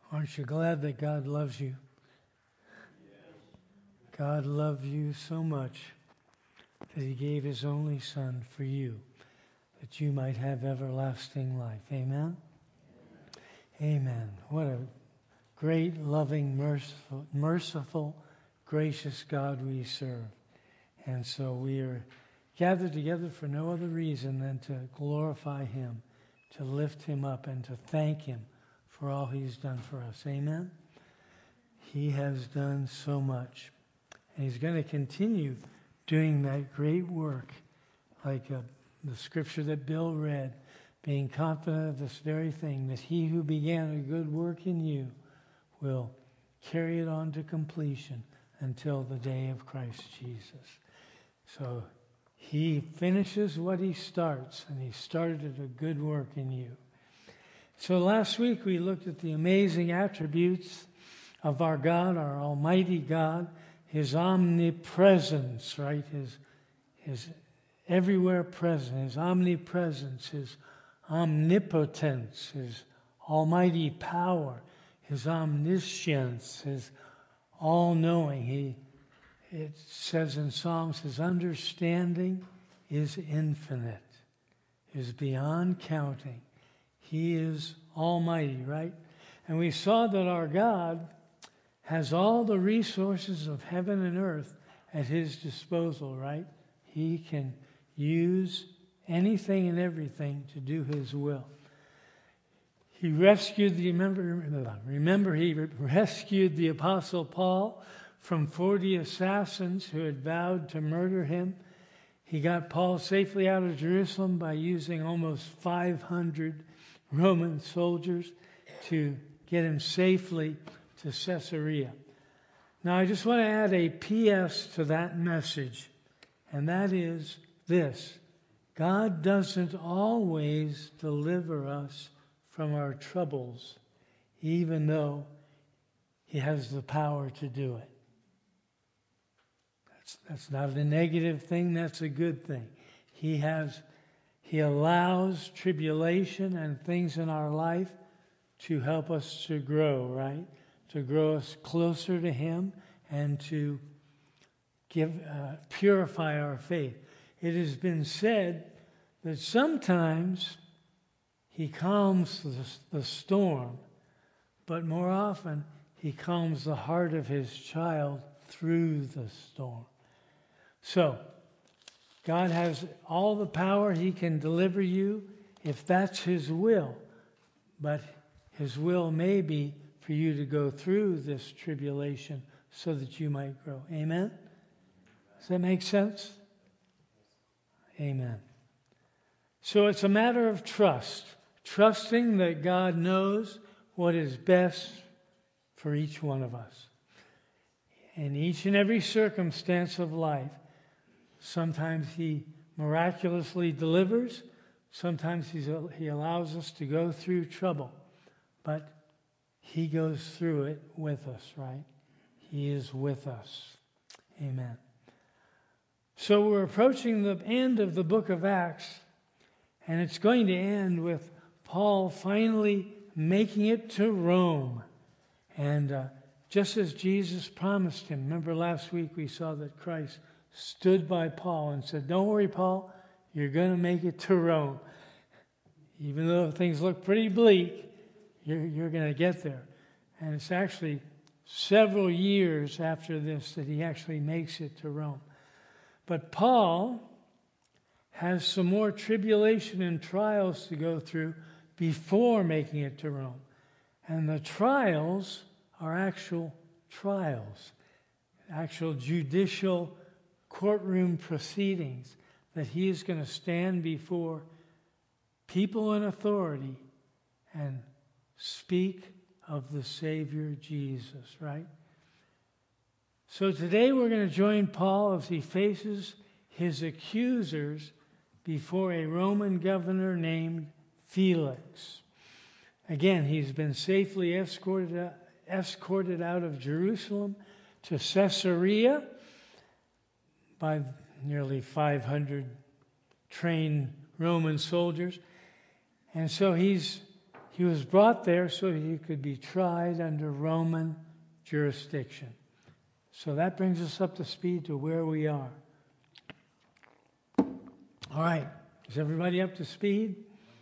Aren't you glad that God loves you? God loved you so much that he gave his only Son for you, that you might have everlasting life. Amen? Amen. What a great, loving, merciful, gracious God we serve. And so we are gathered together for no other reason than to glorify him, to lift him up, and to thank him for all he's done for us. Amen? He has done so much. And he's going to continue doing that great work, like the scripture that Bill read, being confident of this very thing, that he who began a good work in you will carry it on to completion until the day of Christ Jesus. So he finishes what he starts, and he started a good work in you. So last week we looked at the amazing attributes of our God, our Almighty God, his omnipresence, right? His everywhere presence, his omnipresence, his omnipotence, his almighty power, his omniscience, his all-knowing. It says in Psalms, his understanding is infinite, is beyond counting. He is almighty, right? And we saw that our God has all the resources of heaven and earth at his disposal, right? He can use anything and everything to do his will. He rescued remember he rescued the Apostle Paul from 40 assassins who had vowed to murder him. He got Paul safely out of Jerusalem by using almost 500 Roman soldiers to get him safely to Caesarea. Now, I just want to add a P.S. to that message, and that is this: God doesn't always deliver us from our troubles, even though he has the power to do it. That's not a negative thing, that's a good thing. He allows tribulation and things in our life to help us to grow, right? To grow us closer to him and to purify our faith. It has been said that sometimes he calms the storm, but more often he calms the heart of his child through the storm. So, God has all the power. He can deliver you if that's his will. But his will may be for you to go through this tribulation so that you might grow. Amen? Does that make sense? Amen. So it's a matter of trust. Trusting that God knows what is best for each one of us. In each and every circumstance of life, sometimes he miraculously delivers. Sometimes he allows us to go through trouble. But he goes through it with us, right? He is with us. Amen. So we're approaching the end of the book of Acts, and it's going to end with Paul finally making it to Rome. And just as Jesus promised him, remember last week we saw that Christ stood by Paul and said, "Don't worry, Paul, you're going to make it to Rome. Even though things look pretty bleak, you're going to get there." And it's actually several years after this that he actually makes it to Rome. But Paul has some more tribulation and trials to go through before making it to Rome. And the trials are actual trials, actual judicial courtroom proceedings that he is going to stand before people in authority and speak of the Savior Jesus, right? So today we're going to join Paul as he faces his accusers before a Roman governor named Felix. Again, he's been safely escorted out of Jerusalem to Caesarea by nearly 500 trained Roman soldiers. And so he's He was brought there so he could be tried under Roman jurisdiction. So that brings us up to speed to where we are. All right. Is everybody up to speed?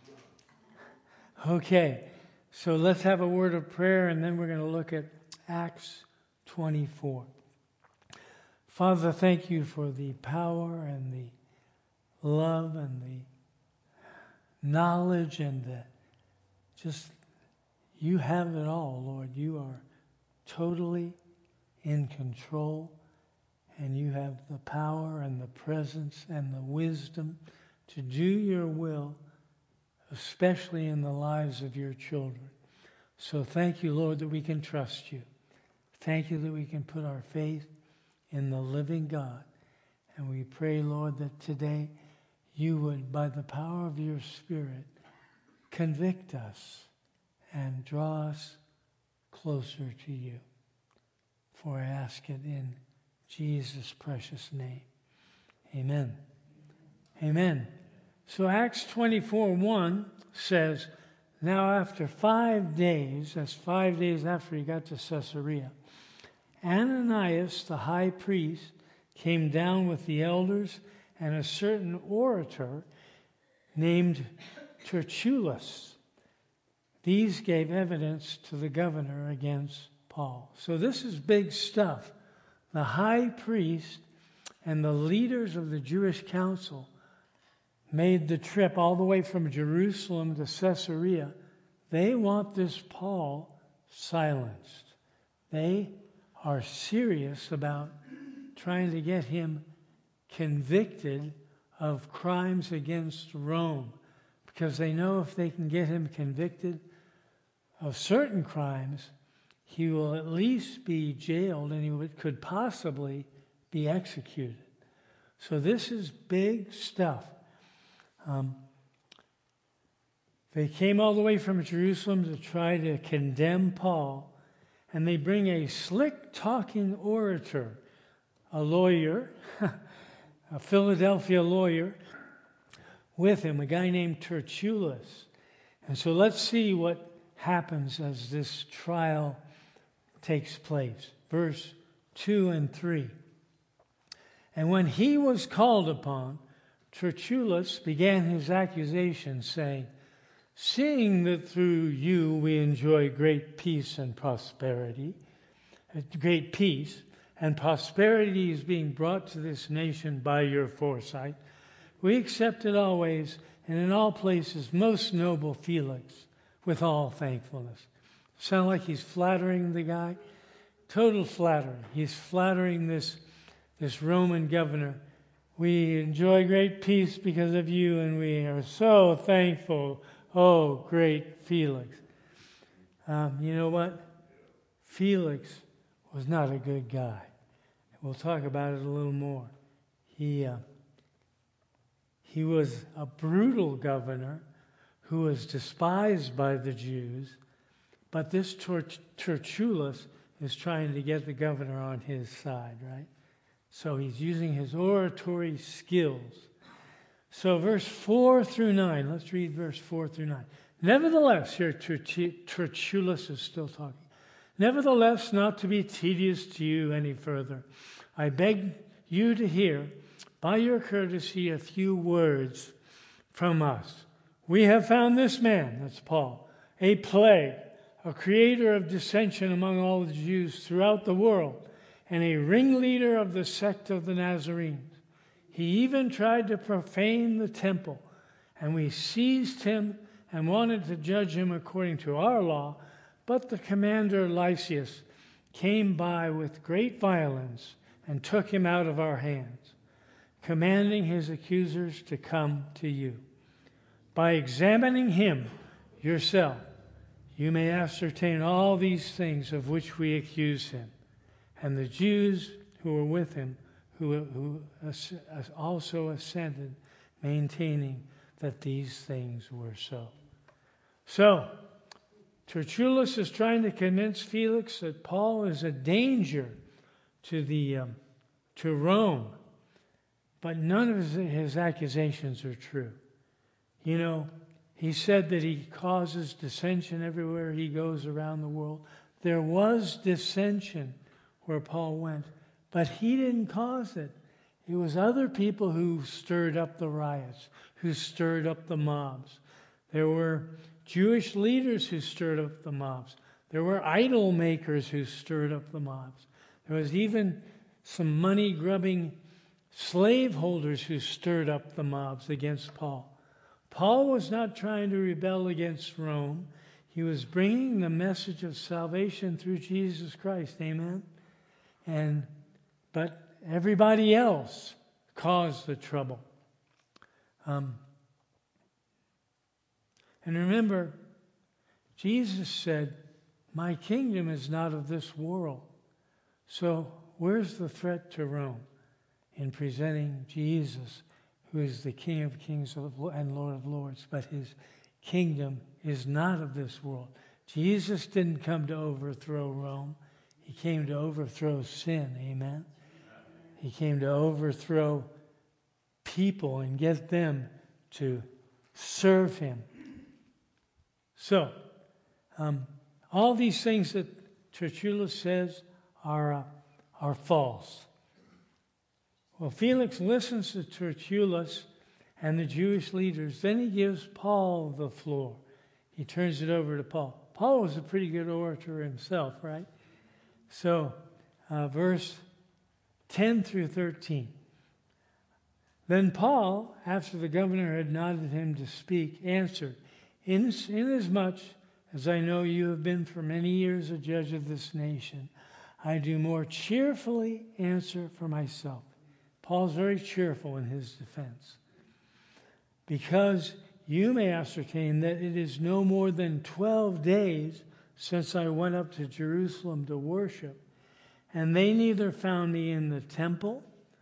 Okay. So let's have a word of prayer, and then we're going to look at Acts 24. Father, thank you for the power and the love and the knowledge and the just, you have it all, Lord. You are totally in control, and you have the power and the presence and the wisdom to do your will, especially in the lives of your children. So thank you, Lord, that we can trust you. Thank you that we can put our faith in the living God. And we pray, Lord, that today you would, by the power of your Spirit, convict us and draw us closer to you. For I ask it in Jesus' precious name. Amen. Amen. So Acts 24:1 says, now after 5 days, that's 5 days after he got to Caesarea, Ananias, the high priest, came down with the elders and a certain orator named Tertullus. These gave evidence to the governor against Paul. So this is big stuff. The high priest and the leaders of the Jewish council made the trip all the way from Jerusalem to Caesarea. They want this Paul silenced. They are serious about trying to get him convicted of crimes against Rome, because they know if they can get him convicted of certain crimes, he will at least be jailed and he could possibly be executed. So this is big stuff. They came all the way from Jerusalem to try to condemn Paul, and they bring a slick-talking orator, a lawyer, a Philadelphia lawyer, with him, a guy named Tertullus. And so let's see what happens as this trial takes place. Verse 2 and 3. And when he was called upon, Tertullus began his accusation, saying, seeing that through you we enjoy great peace and prosperity, great peace, and prosperity is being brought to this nation by your foresight, we accept it always and in all places, most noble Felix, with all thankfulness. Sound like he's flattering the guy? Total flattery. He's flattering this Roman governor. We enjoy great peace because of you, and we are so thankful. Oh, great Felix. You know what? Felix was not a good guy. We'll talk about it a little more. He was a brutal governor who was despised by the Jews, but this Tertullus is trying to get the governor on his side, right? So he's using his oratory skills. So verse 4 through 9, let's read verse 4 through 9. Nevertheless, here Tertullus is still talking. Nevertheless, not to be tedious to you any further, I beg you to hear, by your courtesy, a few words from us. We have found this man, that's Paul, a plague, a creator of dissension among all the Jews throughout the world, and a ringleader of the sect of the Nazarenes. He even tried to profane the temple, and we seized him and wanted to judge him according to our law, but the commander Lysias came by with great violence and took him out of our hands, commanding his accusers to come to you. By examining him yourself, you may ascertain all these things of which we accuse him, and the Jews who were with him, who also assented, maintaining that these things were so. So, Tertullus is trying to convince Felix that Paul is a danger to Rome, but none of his accusations are true. You know, He said that he causes dissension everywhere he goes around the world. There was dissension where Paul went, but he didn't cause it. It was other people who stirred up the riots, who stirred up the mobs. There were Jewish leaders who stirred up the mobs. There were idol makers who stirred up the mobs. There was even some money-grubbing slaveholders who stirred up the mobs against Paul. Paul was not trying to rebel against Rome. He was bringing the message of salvation through Jesus Christ. Amen? But everybody else caused the trouble. And remember, Jesus said, "My kingdom is not of this world." So where's the threat to Rome in presenting Jesus, who is the King of kings and Lord of lords, but his kingdom is not of this world. Jesus didn't come to overthrow Rome. He came to overthrow sin. Amen? He came to overthrow people and get them to serve him. So, all these things that Tertullus says are false. Well, Felix listens to Tertullus and the Jewish leaders. Then he gives Paul the floor. He turns it over to Paul. Paul was a pretty good orator himself, right? So, verse 10 through 13. Then Paul, after the governor had nodded him to speak, answered, "Inasmuch as I know you have been for many years a judge of this nation, I do more cheerfully answer for myself." Paul's very cheerful in his defense. "Because you may ascertain that it is no more than 12 days since I went up to Jerusalem to worship, and they neither found me in the temple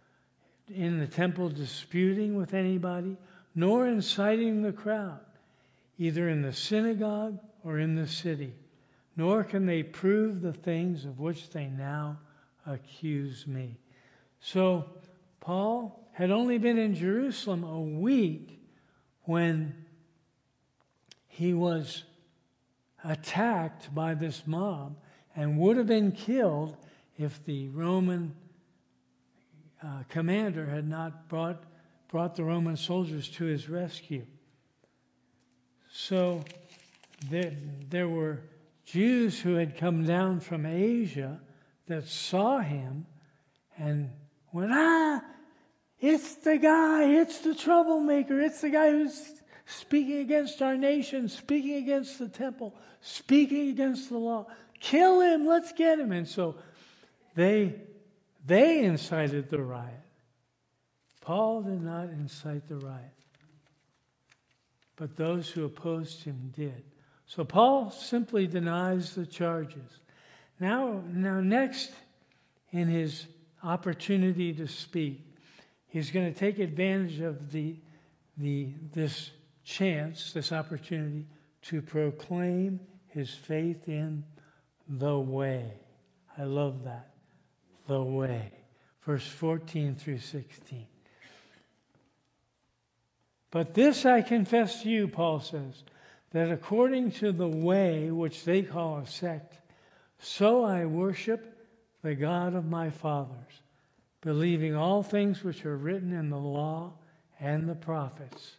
disputing with anybody, nor inciting the crowd, either in the synagogue or in the city, nor can they prove the things of which they now accuse me." So Paul had only been in Jerusalem a week when he was attacked by this mob and would have been killed if the Roman commander had not brought the Roman soldiers to his rescue. So there were Jews who had come down from Asia that saw him and went, it's the guy, it's the troublemaker, it's the guy who's speaking against our nation, speaking against the temple, speaking against the law. Kill him, let's get him. And so they incited the riot. Paul did not incite the riot, but those who opposed him did. So Paul simply denies the charges. Now next, in his opportunity to speak, he's going to take advantage of this chance, this opportunity to proclaim his faith in the way. I love that. The way. Verse 14 through 16. "But this I confess to you," Paul says, "that according to the way, which they call a sect, so I worship the God of my fathers, believing all things which are written in the law and the prophets.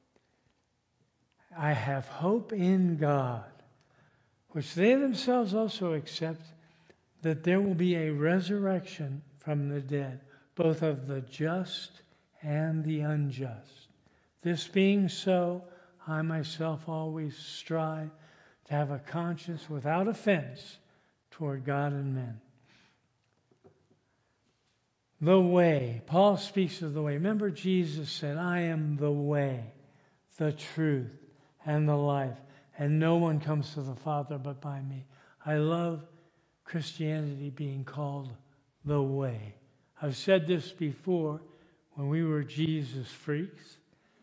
I have hope in God, which they themselves also accept, that there will be a resurrection from the dead, both of the just and the unjust. This being so, I myself always strive to have a conscience without offense toward God and men." The way. Paul speaks of the way. Remember, Jesus said, "I am the way, the truth, and the life, and no one comes to the Father but by me." I love Christianity being called the way. I've said this before when we were Jesus freaks.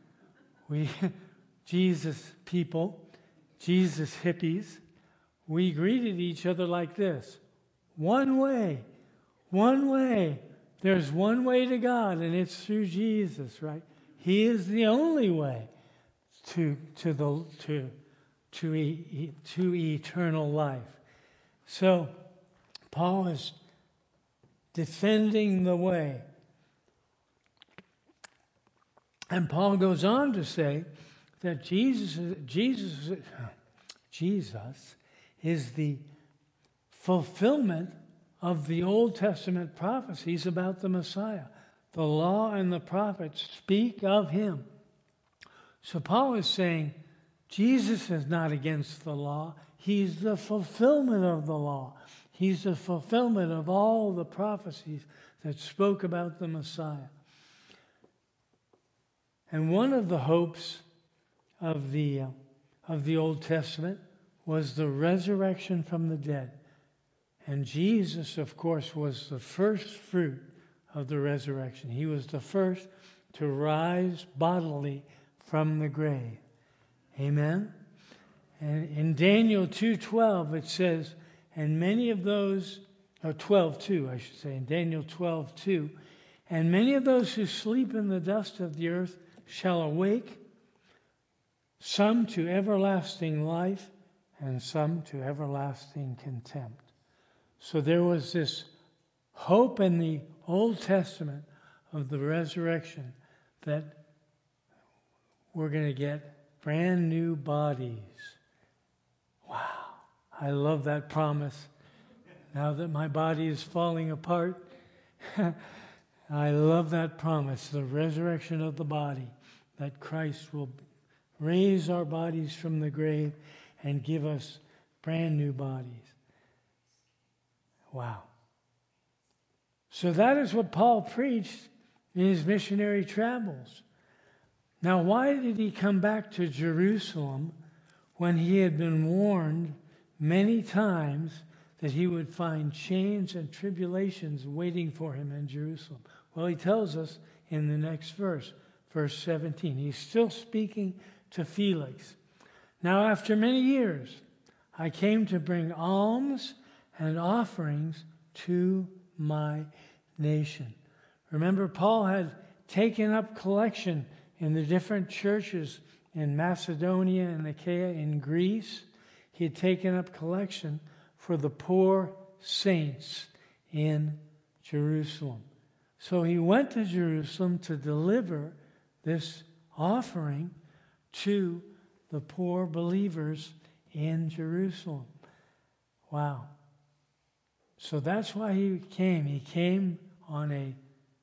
Jesus people, Jesus hippies, we greeted each other like this: one way, one way. There's one way to God, and it's through Jesus, right? He is the only way. to eternal life. So Paul is defending the way. And Paul goes on to say that Jesus is the fulfillment of the Old Testament prophecies about the Messiah. The law and the prophets speak of him. So Paul is saying Jesus is not against the law. He's the fulfillment of the law. He's the fulfillment of all the prophecies that spoke about the Messiah. And one of the hopes of the Old Testament was the resurrection from the dead. And Jesus, of course, was the first fruit of the resurrection. He was the first to rise bodily from the grave. Amen? And in Daniel 2:12 it says, and many of those, or 12:2 I should say, in Daniel 12:2, and many of those who sleep in the dust of the earth shall awake, some to everlasting life, and some to everlasting contempt. So there was this hope in the Old Testament of the resurrection that we're going to get brand new bodies. Wow, I love that promise. Now that my body is falling apart, I love that promise, the resurrection of the body, that Christ will raise our bodies from the grave and give us brand new bodies. Wow. So that is what Paul preached in his missionary travels. Now, why did he come back to Jerusalem when he had been warned many times that he would find chains and tribulations waiting for him in Jerusalem? Well, he tells us in the next verse, verse 17. He's still speaking to Felix. Now, after many years, I came to bring alms and offerings to my nation. Remember, Paul had taken up collection in the different churches in Macedonia and Achaia in Greece. He had taken up collection for the poor saints in Jerusalem. So he went to Jerusalem to deliver this offering to the poor believers in Jerusalem. Wow. So that's why he came. He came on a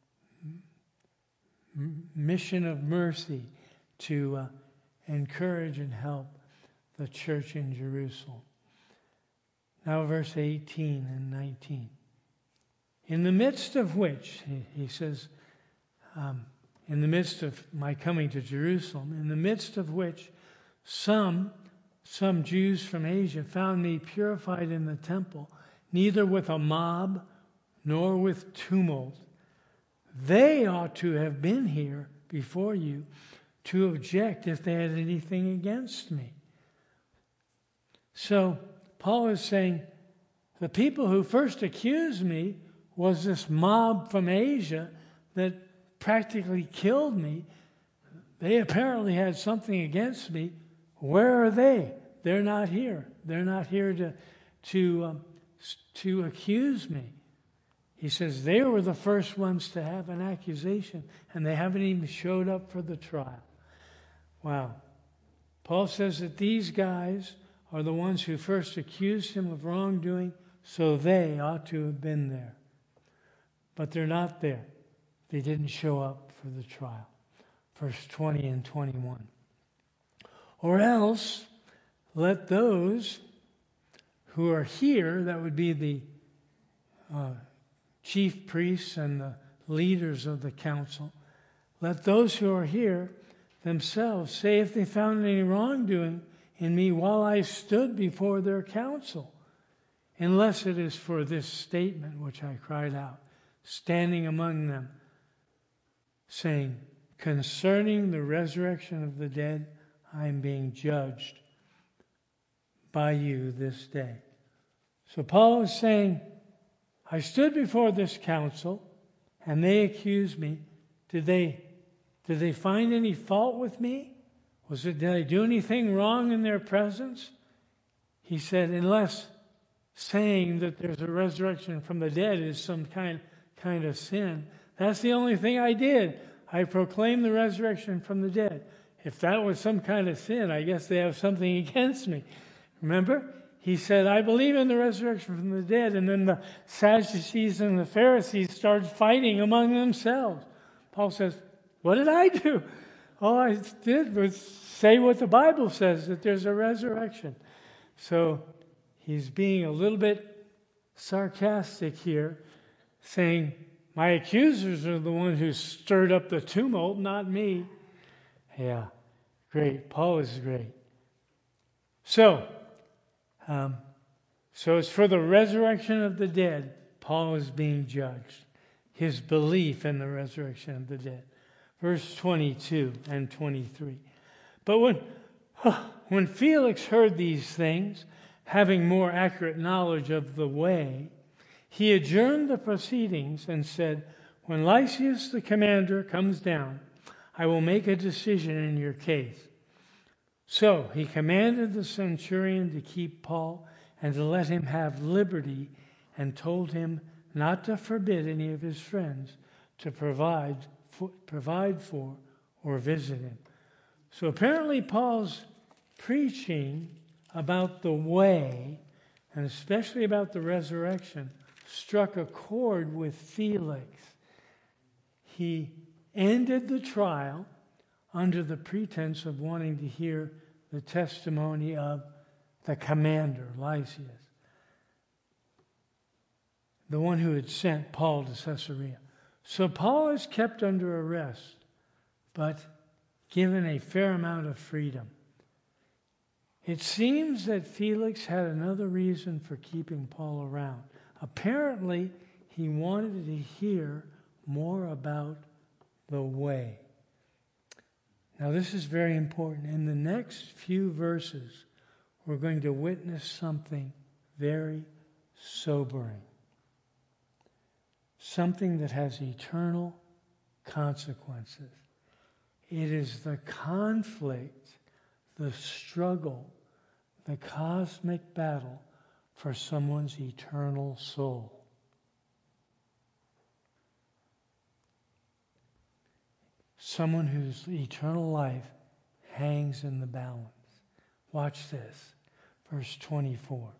mission of mercy to encourage and help the church in Jerusalem. Now verse 18 and 19. In the midst of which, he says, in the midst of my coming to Jerusalem, in the midst of which some Jews from Asia found me purified in the temple, neither with a mob nor with tumult. They ought to have been here before you to object if they had anything against me. So Paul is saying, the people who first accused me was this mob from Asia that practically killed me. They apparently had something against me. Where are they? They're not here. They're not here to accuse me. He says they were the first ones to have an accusation, and they haven't even showed up for the trial. Wow. Paul says that these guys are the ones who first accused him of wrongdoing, so they ought to have been there. But they're not there. They didn't show up for the trial. Verse 20 and 21. Or else, let those who are here, that would be the chief priests and the leaders of the council, let those who are here themselves say if they found any wrongdoing in me while I stood before their council, unless it is for this statement which I cried out, standing among them, saying, concerning the resurrection of the dead, I am being judged by you this day. So Paul is saying, I stood before this council, and they accused me. Did they find any fault with me? Did I do anything wrong in their presence? He said, unless saying that there's a resurrection from the dead is some kind of sin. That's the only thing I did. I proclaimed the resurrection from the dead. If that was some kind of sin, I guess they have something against me. Remember? He said, I believe in the resurrection from the dead. And then the Sadducees and the Pharisees started fighting among themselves. Paul says, what did I do? All I did was say what the Bible says, that there's a resurrection. So he's being a little bit sarcastic here, saying, my accusers are the ones who stirred up the tumult, not me. Yeah, great. Paul is great. So it's for the resurrection of the dead, Paul is being judged. His belief in the resurrection of the dead. Verse 22 and 23. But when Felix heard these things, having more accurate knowledge of the way, he adjourned the proceedings and said, when Lysias the commander comes down, I will make a decision in your case. So he commanded the centurion to keep Paul and to let him have liberty, and told him not to forbid any of his friends to provide for or visit him. So apparently Paul's preaching about the way, and especially about the resurrection, struck a chord with Felix. He ended the trial under the pretense of wanting to hear the testimony of the commander, Lysias, the one who had sent Paul to Caesarea. So Paul is kept under arrest, but given a fair amount of freedom. It seems that Felix had another reason for keeping Paul around. Apparently, he wanted to hear more about the way. Now, this is very important. In the next few verses, we're going to witness something very sobering. Something that has eternal consequences. It is the conflict, the struggle, the cosmic battle for someone's eternal soul. Someone whose eternal life hangs in the balance. Watch this, verse 24.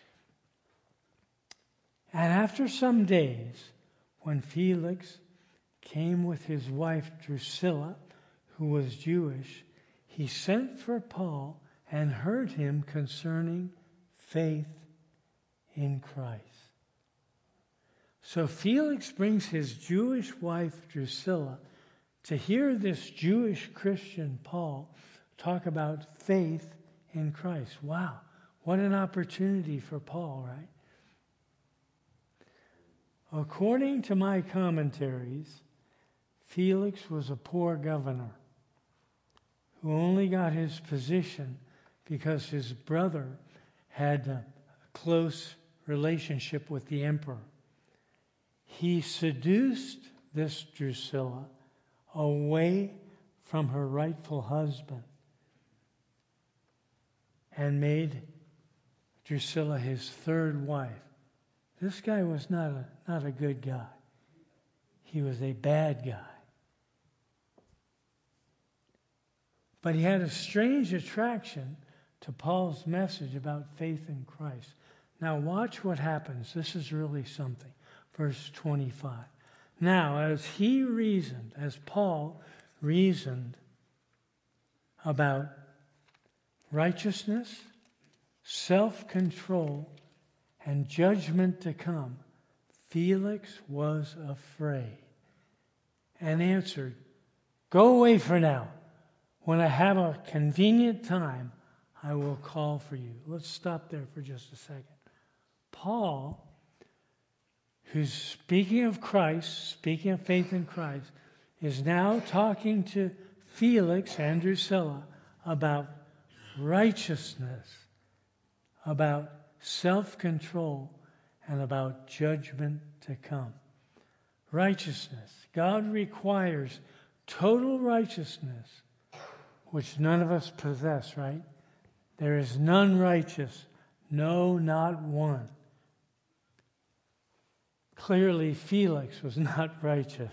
And after some days, when Felix came with his wife Drusilla, who was Jewish, he sent for Paul and heard him concerning faith in Christ. So Felix brings his Jewish wife Drusilla to hear this Jewish Christian Paul talk about faith in Christ. Wow, what an opportunity for Paul, right? According to my commentaries, Felix was a poor governor who only got his position because his brother had a close relationship with the emperor. He seduced this Drusilla away from her rightful husband and made Drusilla his third wife. This guy was not a good guy. He was a bad guy. But he had a strange attraction to Paul's message about faith in Christ. Now watch what happens. This is really something. Verse 25. Now, as Paul reasoned about righteousness, self-control, and judgment to come, Felix was afraid and answered, "Go away for now. When I have a convenient time, I will call for you." Let's stop there for just a second. Paul, who's speaking of Christ, speaking of faith in Christ, is now talking to Felix and Drusilla about righteousness, about self-control, and about judgment to come. Righteousness. God requires total righteousness which none of us possess, right? There is none righteous, no, not one. Clearly, Felix was not righteous.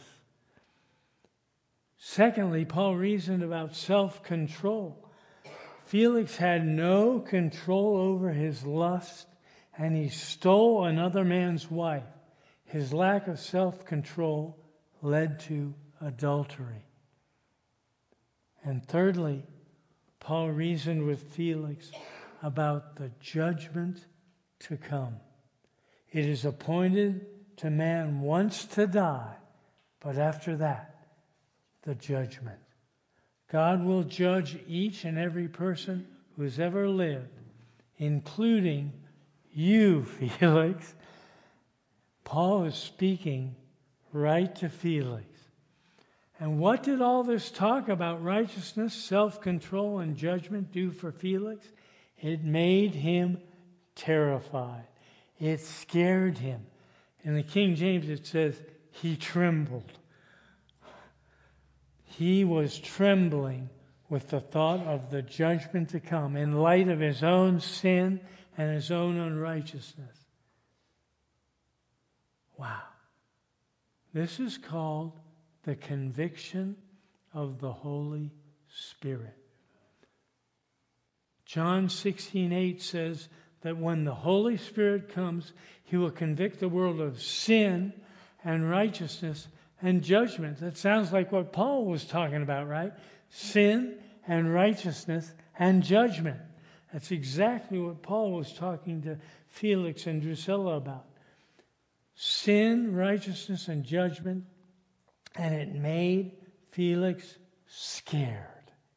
Secondly, Paul reasoned about self-control. Felix had no control over his lust, and he stole another man's wife. His lack of self-control led to adultery. And thirdly, Paul reasoned with Felix about the judgment to come. It is appointed to man once to die, but after that, the judgment. God will judge each and every person who has ever lived, including you, Felix. Paul is speaking right to Felix. And what did all this talk about righteousness, self-control, and judgment do for Felix? It made him terrified. It scared him. In the King James it says, he trembled. He was trembling with the thought of the judgment to come in light of his own sin and his own unrighteousness. Wow. This is called the conviction of the Holy Spirit. John 16:8 says that when the Holy Spirit comes, he will convict the world of sin and righteousness and judgment. That sounds like what Paul was talking about, right? Sin and righteousness and judgment. That's exactly what Paul was talking to Felix and Drusilla about. Sin, righteousness, and judgment. And it made Felix scared.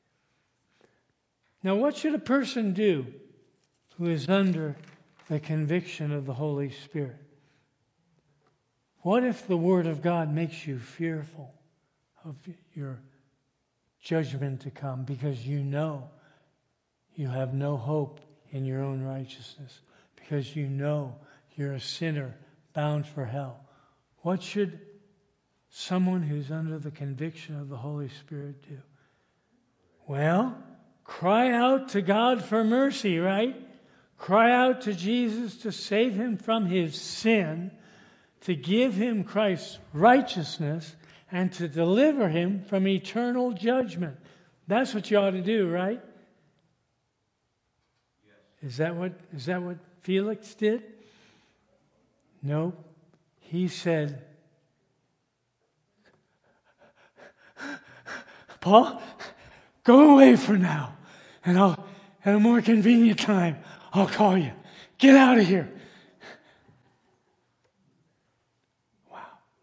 Now, what should a person do who is under the conviction of the Holy Spirit? What if the Word of God makes you fearful of your judgment to come because you know you have no hope in your own righteousness, because you know you're a sinner bound for hell? What should someone who's under the conviction of the Holy Spirit do? Well, cry out to God for mercy, right? Cry out to Jesus to save him from his sin, to give him Christ's righteousness, and to deliver him from eternal judgment. That's what you ought to do, right? Yes. Is that what Felix did? No. He said, Paul, go away for now, and at a more convenient time, I'll call you. Get out of here. Wow.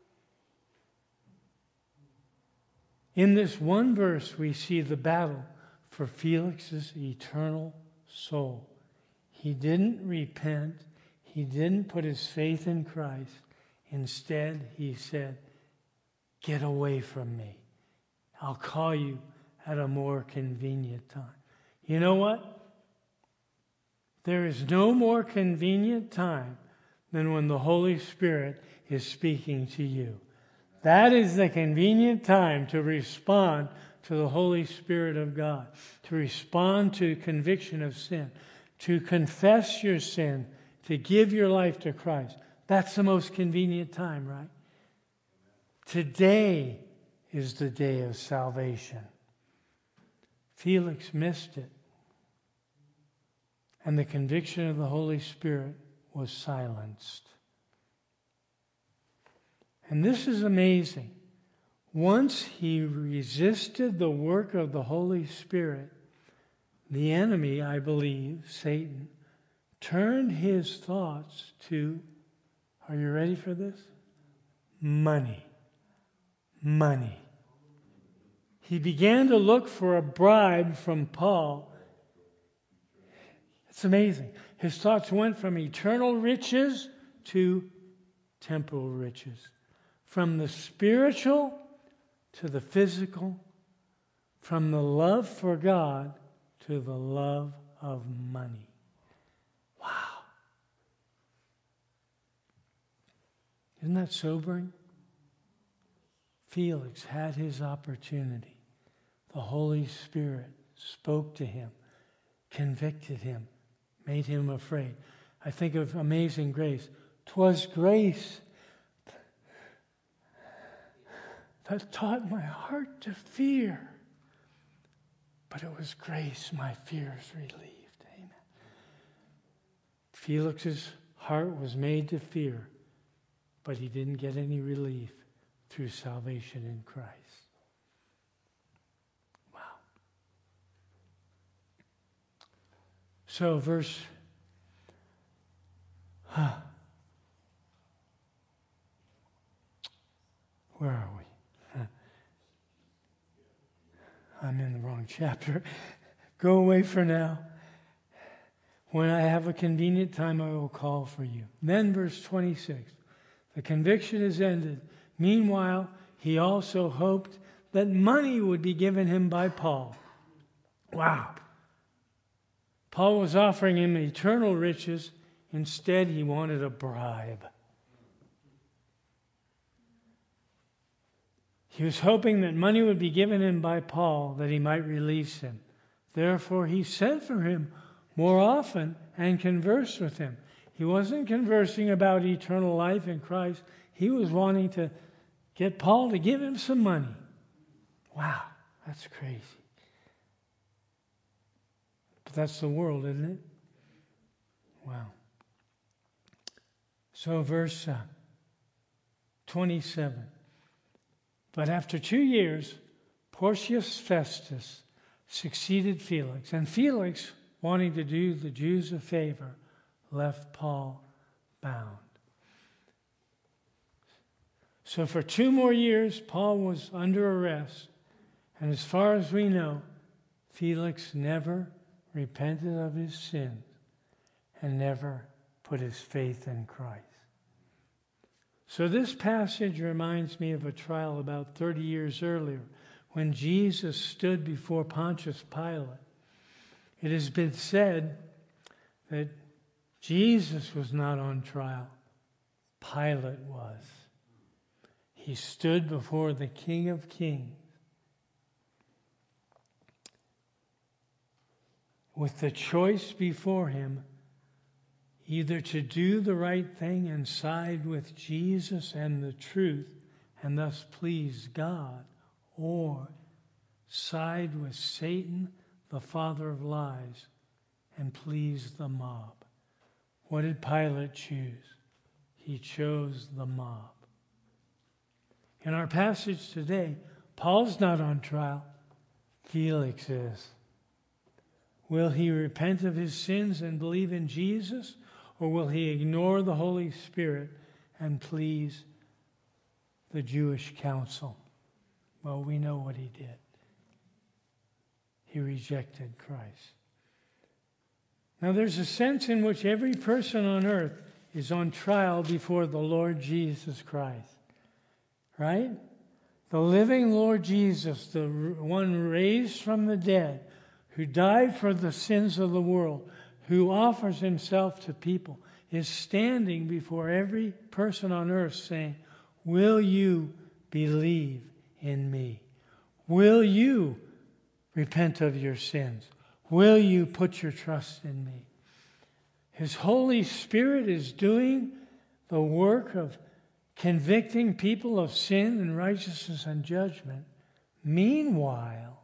In this one verse, we see the battle for Felix's eternal soul. He didn't repent. He didn't put his faith in Christ. Instead, he said, get away from me. I'll call you at a more convenient time. You know what? There is no more convenient time than when the Holy Spirit is speaking to you. That is the convenient time to respond to the Holy Spirit of God, to respond to conviction of sin, to confess your sin, to give your life to Christ. That's the most convenient time, right? Today is the day of salvation. Felix missed it. And the conviction of the Holy Spirit was silenced. And this is amazing. Once he resisted the work of the Holy Spirit, the enemy, I believe, Satan, turned his thoughts to, are you ready for this? Money. Money. He began to look for a bribe from Paul. It's amazing. His thoughts went from eternal riches to temporal riches. From the spiritual to the physical. From the love for God to the love of money. Wow. Isn't that sobering? Felix had his opportunity. The Holy Spirit spoke to him, convicted him, made him afraid. I think of Amazing Grace. 'Twas grace that taught my heart to fear, but it was grace my fears relieved. Amen. Felix's heart was made to fear, but he didn't get any relief through salvation in Christ. Wow. So where are we? I'm in the wrong chapter. Go away for now. When I have a convenient time, I will call for you. Then verse 26. The conviction is ended. Meanwhile, he also hoped that money would be given him by Paul. Wow. Paul was offering him eternal riches. Instead, he wanted a bribe. He was hoping that money would be given him by Paul, that he might release him. Therefore, he sent for him more often and conversed with him. He wasn't conversing about eternal life in Christ. He was wanting to get Paul to give him some money. Wow, that's crazy. But that's the world, isn't it? Wow. So verse 27. But after 2 years, Porcius Festus succeeded Felix. And Felix, wanting to do the Jews a favor, left Paul bound. So for 2 more years, Paul was under arrest. And as far as we know, Felix never repented of his sins and never put his faith in Christ. So this passage reminds me of a trial about 30 years earlier when Jesus stood before Pontius Pilate. It has been said that Jesus was not on trial. Pilate was. He stood before the King of Kings with the choice before him either to do the right thing and side with Jesus and the truth and thus please God, or side with Satan, the father of lies, and please the mob. What did Pilate choose? He chose the mob. In our passage today, Paul's not on trial. Felix is. Will he repent of his sins and believe in Jesus? Or will he ignore the Holy Spirit and please the Jewish council? Well, we know what he did. He rejected Christ. Now, there's a sense in which every person on earth is on trial before the Lord Jesus Christ. Right? The living Lord Jesus, the one raised from the dead, who died for the sins of the world, who offers himself to people, is standing before every person on earth saying, will you believe in me? Will you repent of your sins? Will you put your trust in me? His Holy Spirit is doing the work of convicting people of sin and righteousness and judgment. Meanwhile,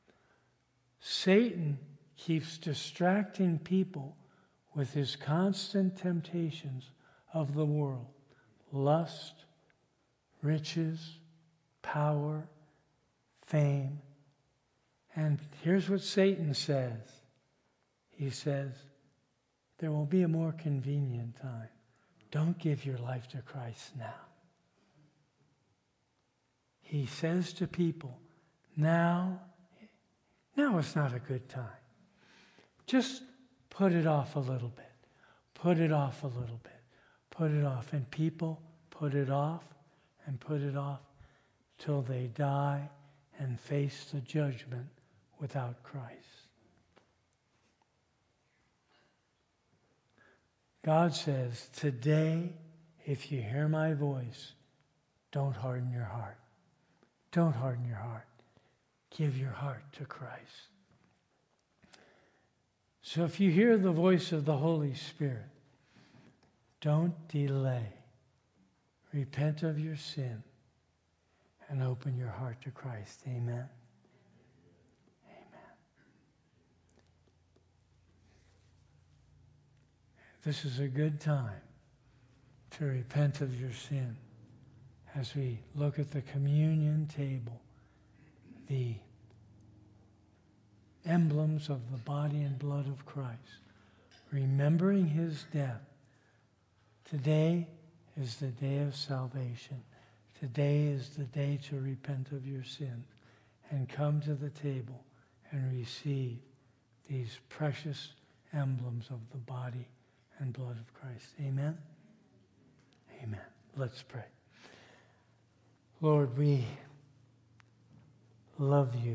Satan keeps distracting people with his constant temptations of the world. Lust, riches, power, fame. And here's what Satan says. He says, there will be a more convenient time. Don't give your life to Christ now. He says to people, now is not a good time. Just put it off a little bit. Put it off a little bit. Put it off. And people put it off and put it off till they die and face the judgment without Christ. God says, today, if you hear my voice, don't harden your heart. Don't harden your heart. Give your heart to Christ. So if you hear the voice of the Holy Spirit, don't delay. Repent of your sin and open your heart to Christ. Amen. Amen. This is a good time to repent of your sin as we look at the communion table, the emblems of the body and blood of Christ, remembering his death. Today is the day of salvation. Today is the day to repent of your sins and come to the table and receive these precious emblems of the body and blood of Christ. Amen? Amen. Let's pray. Lord, we love you.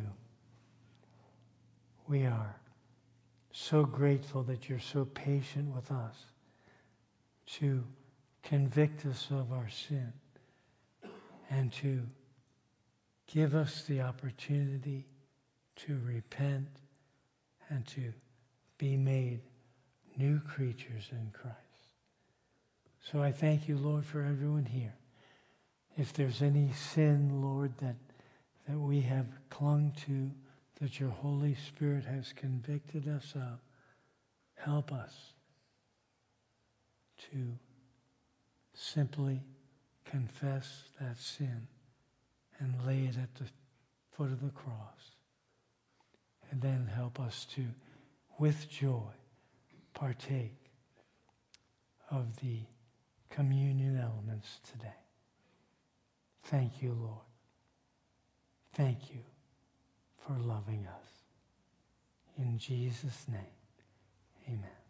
We are so grateful that you're so patient with us to convict us of our sin and to give us the opportunity to repent and to be made new creatures in Christ. So I thank you, Lord, for everyone here. If there's any sin, Lord, that we have clung to, that your Holy Spirit has convicted us of, help us to simply confess that sin and lay it at the foot of the cross. And then help us to, with joy, partake of the communion elements today. Thank you, Lord. Thank you for loving us. In Jesus' name, amen.